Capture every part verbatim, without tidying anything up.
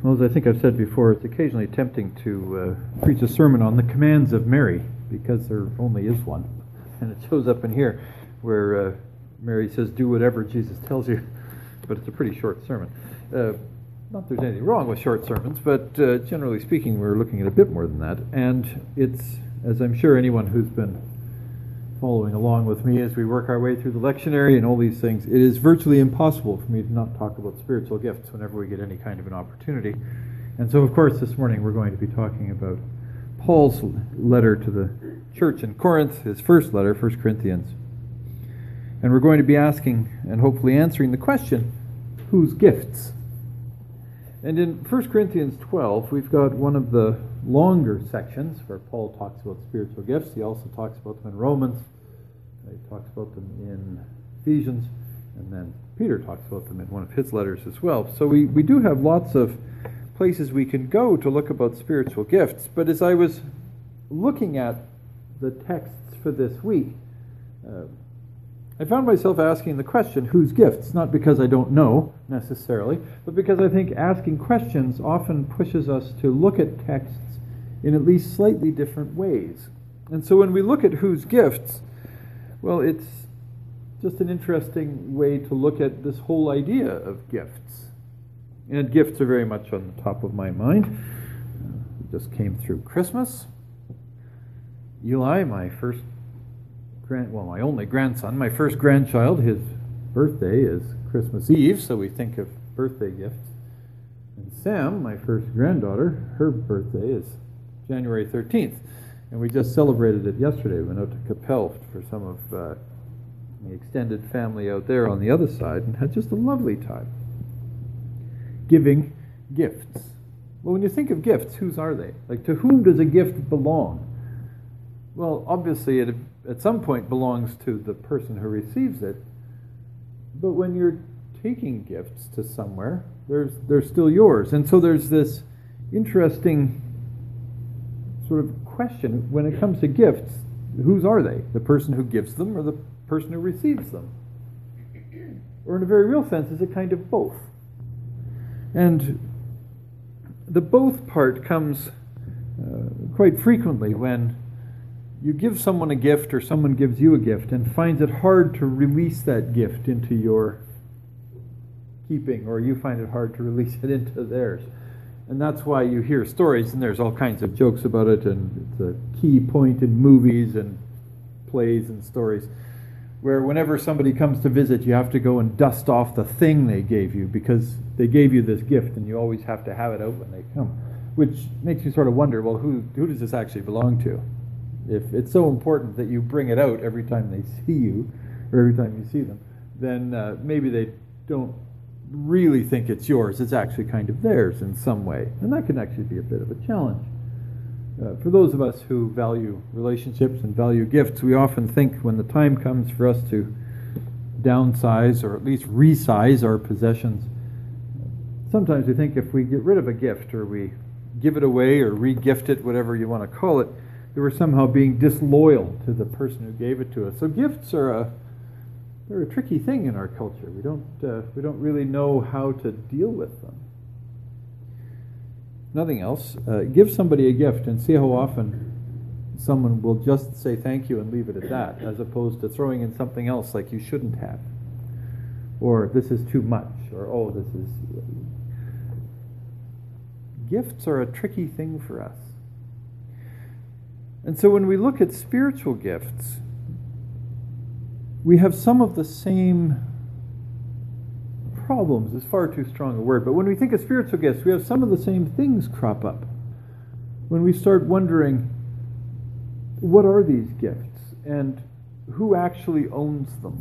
Well, as I think I've said before, it's occasionally tempting to uh, preach a sermon on the commands of Mary, because there only is one. And it shows up in here where uh, Mary says, do whatever Jesus tells you. But it's a pretty short sermon. Uh, not that there's anything wrong with short sermons, but uh, generally speaking, we're looking at a bit more than that. And it's, as I'm sure anyone who's been following along with me as we work our way through the lectionary and all these things, it is virtually impossible for me to not talk about spiritual gifts whenever we get any kind of an opportunity. And so, of course, this morning we're going to be talking about Paul's letter to the church in Corinth, his first letter, First Corinthians. And we're going to be asking and hopefully answering the question, whose gifts? And in First Corinthians twelve, we've got one of the longer sections where Paul talks about spiritual gifts. He also talks about them in Romans. He talks about them in Ephesians. And then Peter talks about them in one of his letters as well. So we, we do have lots of places we can go to look about spiritual gifts. But as I was looking at the texts for this week, uh, I found myself asking the question, whose gifts? Not because I don't know, necessarily, but because I think asking questions often pushes us to look at texts in at least slightly different ways. And so when we look at whose gifts, well, it's just an interesting way to look at this whole idea of gifts. And gifts are very much on the top of my mind. Uh, we just came through Christmas. Eli, my first Grand, well, my only grandson, my first grandchild, his birthday is Christmas Eve, so we think of birthday gifts. And Sam, my first granddaughter, her birthday is January thirteenth, and we just celebrated it yesterday. We went out to Capel for some of uh, the extended family out there on the other side and had just a lovely time. Giving gifts. Well, when you think of gifts, whose are they? Like, to whom does a gift belong? Well, obviously, it at some point belongs to the person who receives it. But when you're taking gifts to somewhere, there's they're still yours. And so there's this interesting sort of question when it comes to gifts, whose are they? The person who gives them or the person who receives them? Or in a very real sense, is it kind of both? And the both part comes uh, quite frequently when you give someone a gift or someone gives you a gift and finds it hard to release that gift into your keeping, or you find it hard to release it into theirs. And that's why you hear stories, and there's all kinds of jokes about it, and it's a key point in movies and plays and stories, where whenever somebody comes to visit, you have to go and dust off the thing they gave you, because they gave you this gift, and you always have to have it out when they come, which makes you sort of wonder, well, who who does this actually belong to? If it's so important that you bring it out every time they see you, or every time you see them, then uh, maybe they don't really think it's yours. It's actually kind of theirs in some way. And that can actually be a bit of a challenge. Uh, for those of us who value relationships and value gifts, we often think when the time comes for us to downsize or at least resize our possessions, sometimes we think if we get rid of a gift or we give it away or re-gift it, whatever you want to call it, that we're somehow being disloyal to the person who gave it to us. So gifts are a they're a tricky thing in our culture. We don't uh, we don't really know how to deal with them. Nothing else. Uh, give somebody a gift and see how often someone will just say thank you and leave it at that, as opposed to throwing in something else like you shouldn't have, or this is too much, or oh, this is. Gifts are a tricky thing for us. And so when we look at spiritual gifts, we have some of the same problems. Is far too strong a word, but when we think of spiritual gifts, we have some of the same things crop up. When we start wondering, what are these gifts and who actually owns them?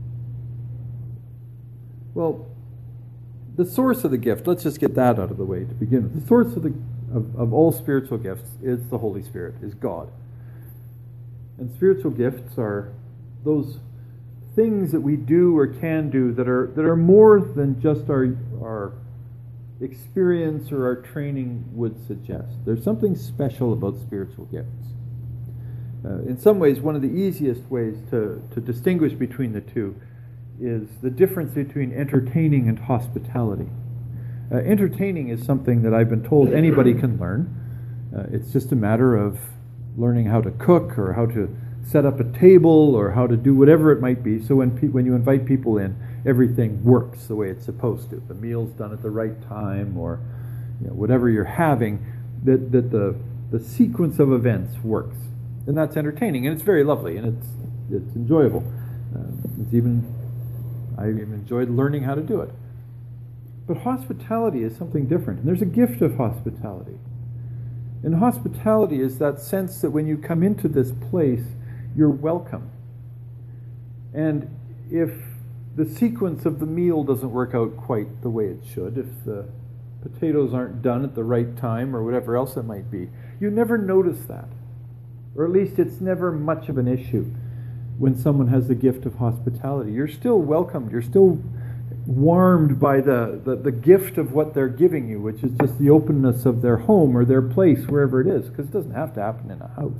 Well, the source of the gift, let's just get that out of the way to begin with. The source of the Of, of all spiritual gifts is the Holy Spirit, is God. And spiritual gifts are those things that we do or can do that are that are more than just our our experience or our training would suggest. There's something special about spiritual gifts. Uh, in some ways, one of the easiest ways to, to distinguish between the two is the difference between entertaining and hospitality. Uh, entertaining is something that I've been told anybody can learn. Uh, it's just a matter of learning how to cook or how to set up a table or how to do whatever it might be. So when pe- when you invite people in, everything works the way it's supposed to. The meal's done at the right time, or you know, whatever you're having, that, that the, the sequence of events works. And that's entertaining, and it's very lovely, and it's it's enjoyable. Uh, it's even, I even enjoyed learning how to do it. But hospitality is something different, and there's a gift of hospitality. And hospitality is that sense that when you come into this place, you're welcome. And if the sequence of the meal doesn't work out quite the way it should, if the potatoes aren't done at the right time or whatever else it might be, you never notice that. Or at least it's never much of an issue when someone has the gift of hospitality. You're still welcomed. You're still warmed by the, the, the gift of what they're giving you, which is just the openness of their home or their place, wherever it is, because it doesn't have to happen in a house.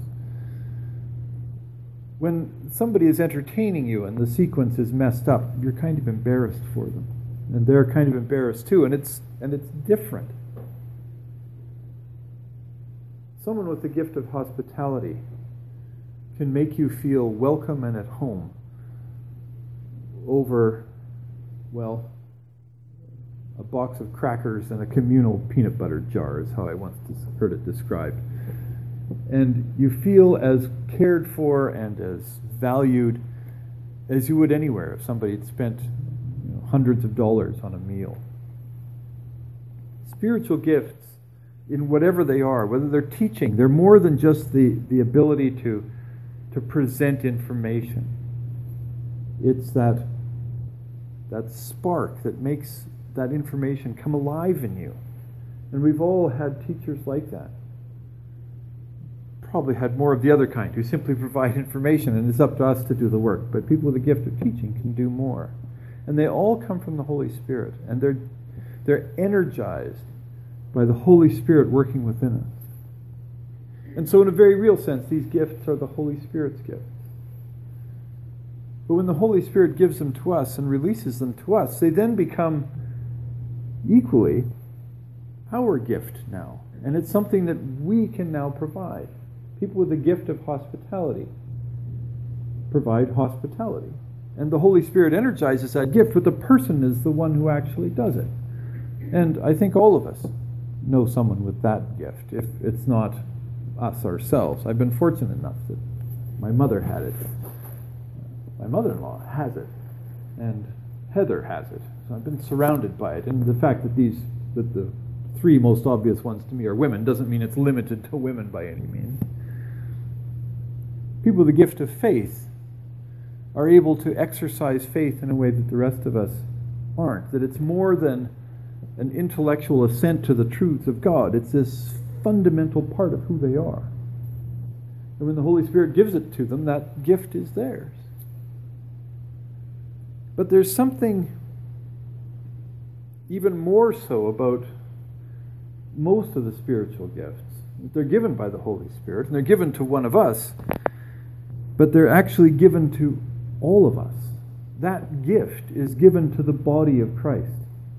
When somebody is entertaining you and the sequence is messed up, you're kind of embarrassed for them. And they're kind of embarrassed too, and it's and it's different. Someone with the gift of hospitality can make you feel welcome and at home over, well, a box of crackers and a communal peanut butter jar is how I once heard it described. And you feel as cared for and as valued as you would anywhere if somebody had spent you know, hundreds of dollars on a meal. Spiritual gifts, in whatever they are, whether they're teaching, they're more than just the, the ability to, to present information. It's that, that spark that makes that information come alive in you. And we've all had teachers like that. Probably had more of the other kind, who simply provide information and it's up to us to do the work. But people with the gift of teaching can do more. And they all come from the Holy Spirit. And they're, they're energized by the Holy Spirit working within us. And so in a very real sense, these gifts are the Holy Spirit's gifts. But when the Holy Spirit gives them to us and releases them to us, they then become equally our gift now. And it's something that we can now provide. People with the gift of hospitality provide hospitality. And the Holy Spirit energizes that gift, but the person is the one who actually does it. And I think all of us know someone with that gift, if it's not us ourselves. I've been fortunate enough that my mother had it. My mother-in-law has it. And Heather has it. So I've been surrounded by it. And the fact that these, that the three most obvious ones to me are women doesn't mean it's limited to women by any means. People with the gift of faith are able to exercise faith in a way that the rest of us aren't. That it's more than an intellectual assent to the truths of God. It's this fundamental part of who they are. And when the Holy Spirit gives it to them, that gift is theirs. But there's something even more so about most of the spiritual gifts. They're given by the Holy Spirit, and they're given to one of us, but they're actually given to all of us. That gift is given to the body of Christ.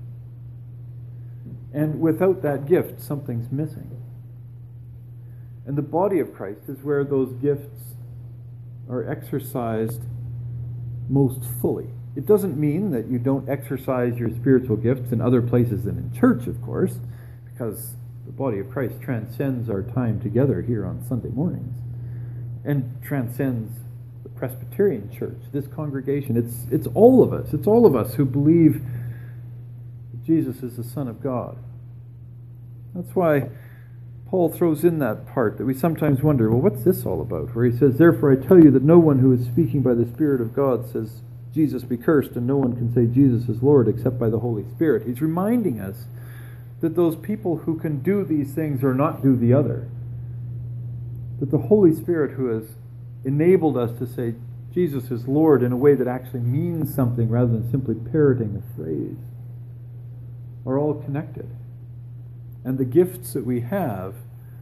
And without that gift, something's missing. And the body of Christ is where those gifts are exercised most fully. It doesn't mean that you don't exercise your spiritual gifts in other places than in church, of course, because the body of Christ transcends our time together here on Sunday mornings and transcends the Presbyterian Church, this congregation. It's, it's all of us. It's all of us who believe Jesus is the Son of God. That's why Paul throws in that part that we sometimes wonder, well, what's this all about? Where he says, therefore I tell you that no one who is speaking by the Spirit of God says, Jesus be cursed, and no one can say Jesus is Lord except by the Holy Spirit. He's reminding us that those people who can do these things or not do the other, that the Holy Spirit who has enabled us to say Jesus is Lord in a way that actually means something rather than simply parroting a phrase, are all connected. And the gifts that we have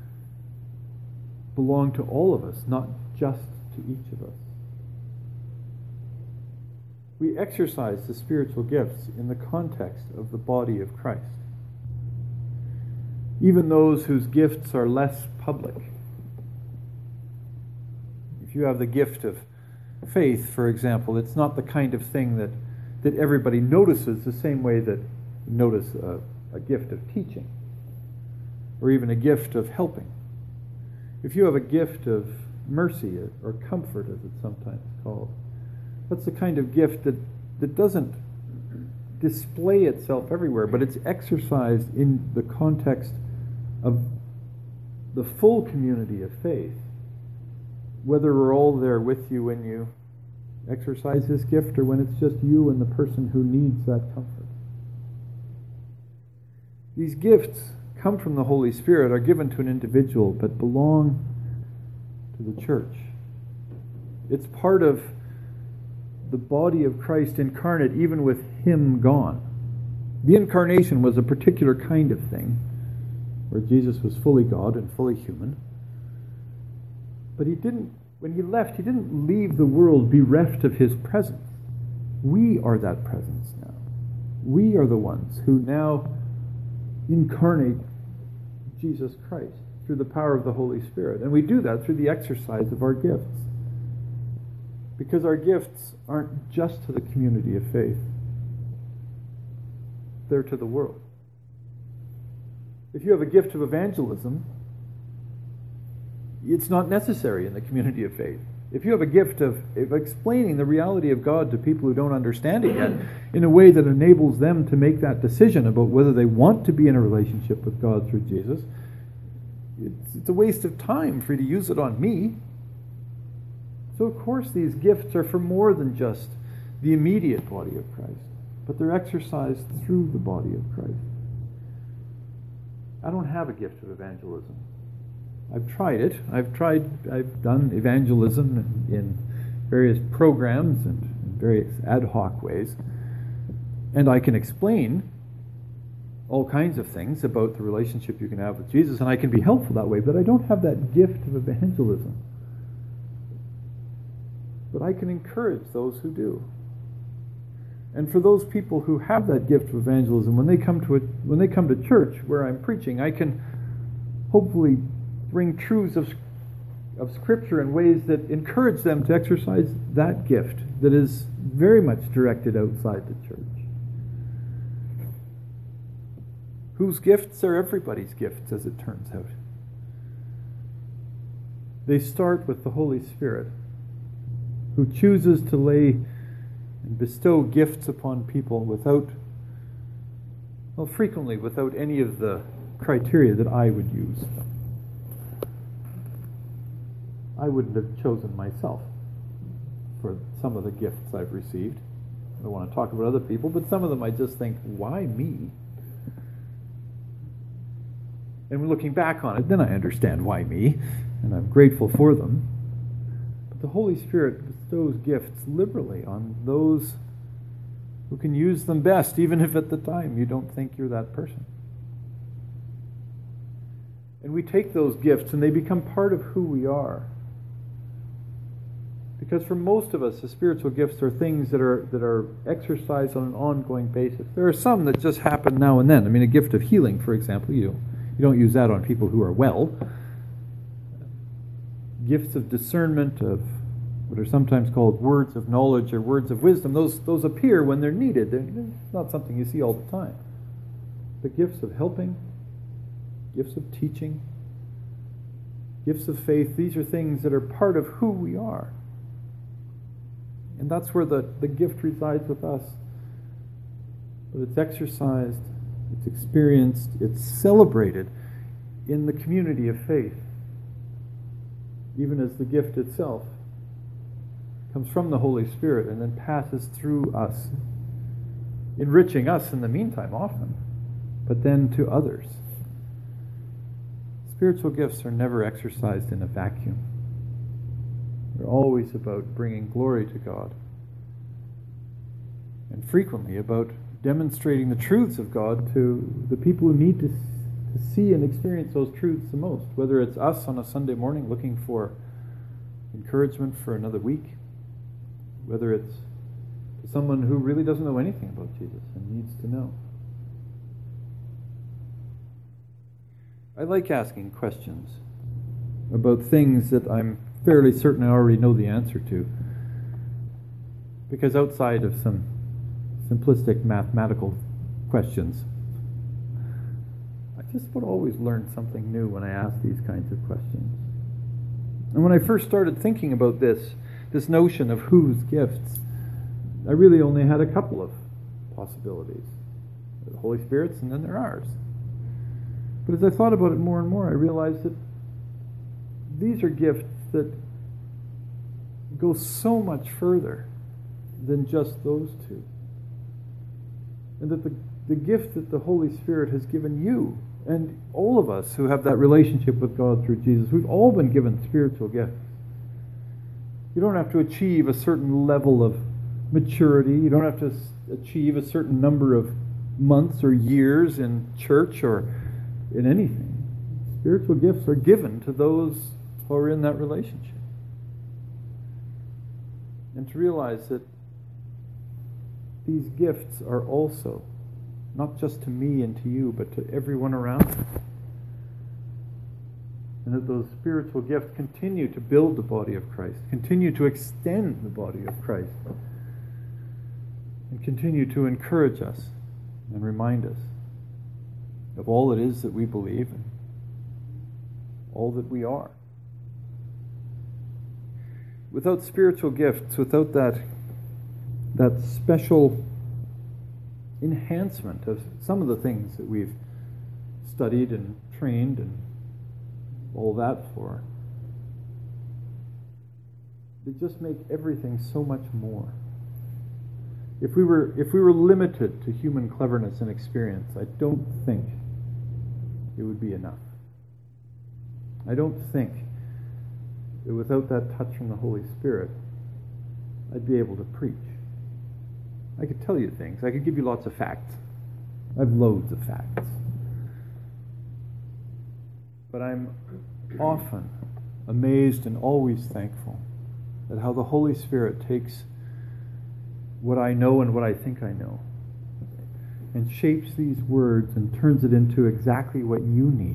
belong to all of us, not just to each of us. We exercise the spiritual gifts in the context of the body of Christ. even those whose gifts are less public. If you have the gift of faith, for example, it's not the kind of thing that, that everybody notices the same way that you notice a, a gift of teaching or even a gift of helping. If you have a gift of mercy or comfort, as it's sometimes called, that's the kind of gift that, that doesn't display itself everywhere, but it's exercised in the context of the full community of faith. Whether we're all there with you when you exercise this gift or when it's just you and the person who needs that comfort. These gifts come from the Holy Spirit, are given to an individual, but belong to the church. It's part of the body of Christ incarnate, even with Him gone. The incarnation was a particular kind of thing, where Jesus was fully God and fully human. But he didn't, when he left, he didn't leave the world bereft of his presence. We are that presence now. We are the ones who now incarnate Jesus Christ through the power of the Holy Spirit. And we do that through the exercise of our gifts. Because our gifts aren't just to the community of faith. They're to the world. If you have a gift of evangelism, it's not necessary in the community of faith. If you have a gift of, of explaining the reality of God to people who don't understand it yet in a way that enables them to make that decision about whether they want to be in a relationship with God through Jesus, it's, it's a waste of time for you to use it on me. So of course these gifts are for more than just the immediate body of Christ, but they're exercised through the body of Christ. I don't have a gift of evangelism. I've tried it. I've tried, I've done evangelism in, in various programs and in various ad hoc ways. And I can explain all kinds of things about the relationship you can have with Jesus, and I can be helpful that way, but I don't have that gift of evangelism. But I can encourage those who do. And for those people who have that gift of evangelism, when they come to it, when they come to church where I'm preaching, I can hopefully bring truths of, of Scripture in ways that encourage them to exercise that gift that is very much directed outside the church. Whose gifts are everybody's gifts, as it turns out. They start with the Holy Spirit, who chooses to lay and bestow gifts upon people without, well, frequently without any of the criteria that I would use. I wouldn't have chosen myself for some of the gifts I've received. I don't want to talk about other people, but some of them I just think, why me? And looking back on it, then I understand why me, and I'm grateful for them. But the Holy Spirit bestows gifts liberally on those who can use them best, even if at the time you don't think you're that person. And we take those gifts and they become part of who we are. Because for most of us, the spiritual gifts are things that are that are exercised on an ongoing basis. There are some that just happen now and then. I mean, a gift of healing, for example, you, you don't use that on people who are well. Gifts of discernment, of what are sometimes called words of knowledge or words of wisdom, those, those appear when they're needed. They're not something you see all the time. But gifts of helping, gifts of teaching, gifts of faith, these are things that are part of who we are. And that's where the, the gift resides with us. But it's exercised, it's experienced, it's celebrated in the community of faith, even as the gift itself comes from the Holy Spirit and then passes through us, enriching us in the meantime often, but then to others. Spiritual gifts are never exercised in a vacuum. They're always about bringing glory to God, and frequently about demonstrating the truths of God to the people who need to, to see and experience those truths the most, whether it's us on a Sunday morning looking for encouragement for another week, whether it's someone who really doesn't know anything about Jesus and needs to know. I like asking questions about things that I'm fairly certain I already know the answer to. Because outside of some simplistic mathematical questions, I just would always learn something new when I ask these kinds of questions. And when I first started thinking about this, this notion of whose gifts, I really only had a couple of possibilities. The Holy Spirit's and then there are ours. But as I thought about it more and more, I realized that these are gifts that go so much further than just those two. And that the, the gift that the Holy Spirit has given you, and all of us who have that relationship with God through Jesus, we've all been given spiritual gifts. You don't have to achieve a certain level of maturity. You don't have to achieve a certain number of months or years in church or in anything. Spiritual gifts are given to those who are in that relationship. And to realize that these gifts are also not just to me and to you, but to everyone around us. And that those spiritual gifts continue to build the body of Christ, continue to extend the body of Christ, and continue to encourage us and remind us of all it is that we believe and all that we are. Without spiritual gifts, without that, that special enhancement of some of the things that we've studied and trained and all that for, they just make everything so much more. If we were if we were limited to human cleverness and experience, I don't think it would be enough. I don't think that without that touch from the Holy Spirit, I'd be able to preach. I could tell you things. I could give you lots of facts. I have loads of facts. But I'm often amazed and always thankful at how the Holy Spirit takes what I know and what I think I know and shapes these words and turns it into exactly what you need.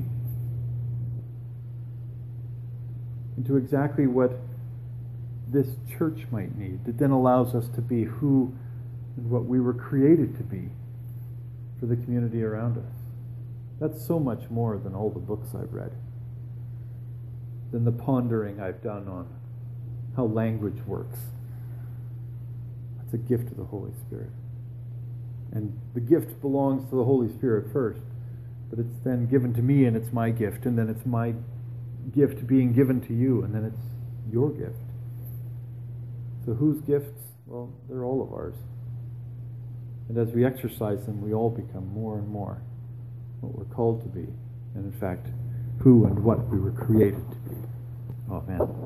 Into exactly what this church might need, that then allows us to be who and what we were created to be for the community around us. That's so much more than all the books I've read, than the pondering I've done on how language works. That's a gift of the Holy Spirit. And the gift belongs to the Holy Spirit first, but it's then given to me and it's my gift, and then it's my gift being given to you, and then it's your gift. So whose gifts? Well, they're all of ours. And as we exercise them, we all become more and more what we're called to be, and in fact, who and what we were created to be. Amen.